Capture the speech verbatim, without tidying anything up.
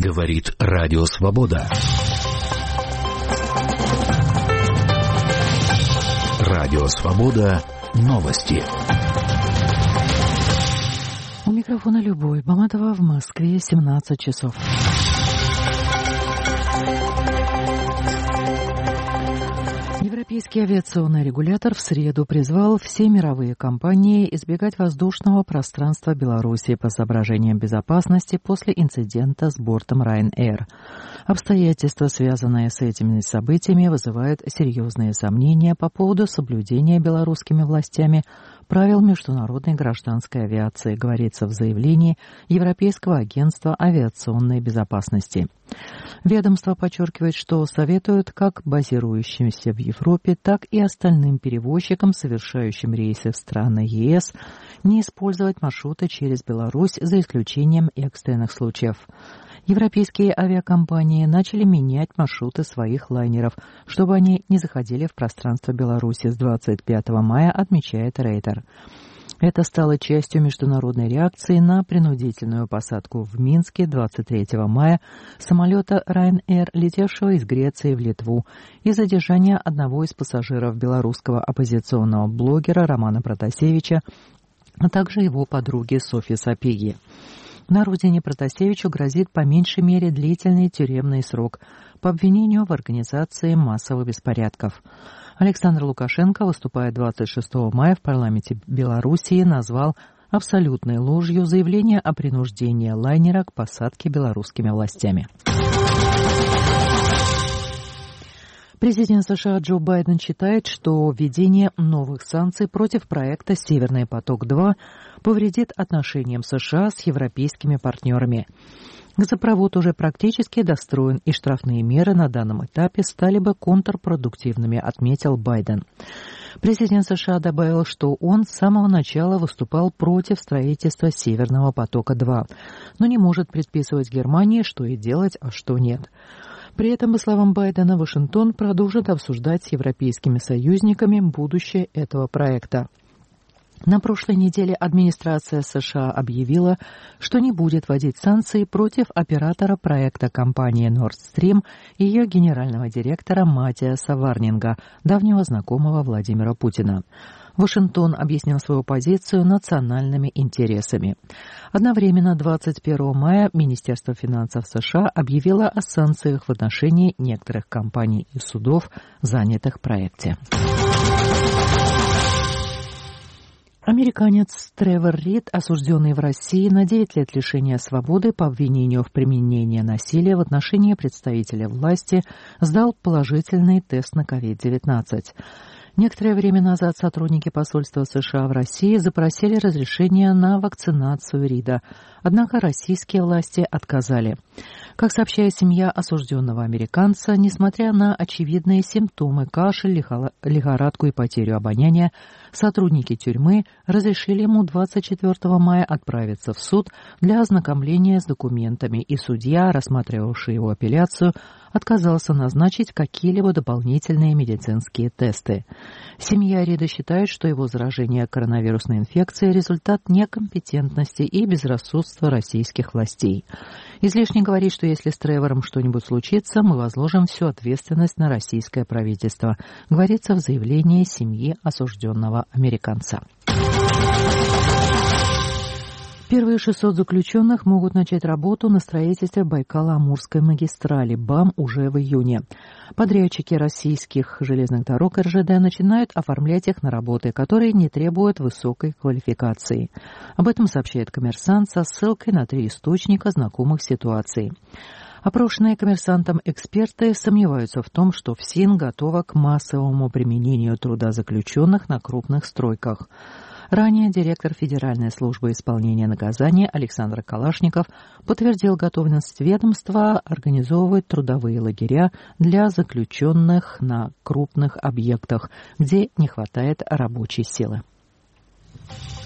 Говорит Радио Свобода. Радио Свобода. Новости. У микрофона Любовь Баматова, в Москве семнадцать часов. Европейский авиационный регулятор в среду призвал все мировые компании избегать воздушного пространства Беларуси по соображениям безопасности после инцидента с бортом Ryanair. Обстоятельства, связанные с этими событиями, вызывают серьезные сомнения по поводу соблюдения белорусскими властями правил международной гражданской авиации, говорится в заявлении Европейского агентства авиационной безопасности. Ведомство подчеркивает, что советует как базирующимся в Европе, так и остальным перевозчикам, совершающим рейсы в страны ЕС, не использовать маршруты через Беларусь за исключением экстренных случаев. Европейские авиакомпании начали менять маршруты своих лайнеров, чтобы они не заходили в пространство Беларуси с двадцать пятого мая, отмечает Рейтер. Это стало частью международной реакции на принудительную посадку в Минске двадцать третьего мая самолета Ryanair, летевшего из Греции в Литву, и задержания одного из пассажиров белорусского оппозиционного блогера Романа Протасевича, а также его подруги Софьи Сапеги. На родине Протасевичу грозит по меньшей мере длительный тюремный срок по обвинению в организации массовых беспорядков. Александр Лукашенко, выступая двадцать шестого мая в парламенте Белоруссии, назвал абсолютной ложью заявление о принуждении лайнера к посадке белорусскими властями. Президент США Джо Байден считает, что введение новых санкций против проекта «Северный поток-два» повредит отношениям США с европейскими партнерами. Газопровод уже практически достроен, и штрафные меры на данном этапе стали бы контрпродуктивными, отметил Байден. Президент США добавил, что он с самого начала выступал против строительства «Северного потока-два», но не может предписывать Германии, что ей делать, а что нет. При этом, по словам Байдена, Вашингтон продолжит обсуждать с европейскими союзниками будущее этого проекта. На прошлой неделе администрация США объявила, что не будет вводить санкции против оператора проекта компании Nord Stream и ее генерального директора Матиаса Варнинга, давнего знакомого Владимира Путина. Вашингтон объяснил свою позицию национальными интересами. Одновременно двадцать первого мая Министерство финансов США объявило о санкциях в отношении некоторых компаний и судов, занятых в проекте. Американец Тревор Рид, осужденный в России на девять лет лишения свободы по обвинению в применении насилия в отношении представителя власти, сдал положительный тест на ковид девятнадцать. Некоторое время назад сотрудники посольства США в России запросили разрешение на вакцинацию Рида, однако российские власти отказали. Как сообщает семья осужденного американца, несмотря на очевидные симптомы кашель, лихорадку и потерю обоняния, сотрудники тюрьмы разрешили ему двадцать четвертого мая отправиться в суд для ознакомления с документами, и судья, рассматривавший его апелляцию, отказался назначить какие-либо дополнительные медицинские тесты. Семья Рида считает, что его заражение коронавирусной инфекцией – результат некомпетентности и безрассудства российских властей. Излишне говорить, что если с Тревором что-нибудь случится, мы возложим всю ответственность на российское правительство, говорится в заявлении семьи осужденного американца. Первые шестьсот заключенных могут начать работу на строительстве Байкало-Амурской магистрали БАМ уже в июне. Подрядчики российских железных дорог эр жэ дэ начинают оформлять их на работы, которые не требуют высокой квалификации. Об этом сообщает «Коммерсант» со ссылкой на три источника, знакомых ситуации. Опрошенные «Коммерсантом» эксперты сомневаются в том, что ФСИН готова к массовому применению труда заключенных на крупных стройках. Ранее директор Федеральной службы исполнения наказания Александр Калашников подтвердил готовность ведомства организовывать трудовые лагеря для заключенных на крупных объектах, где не хватает рабочей силы.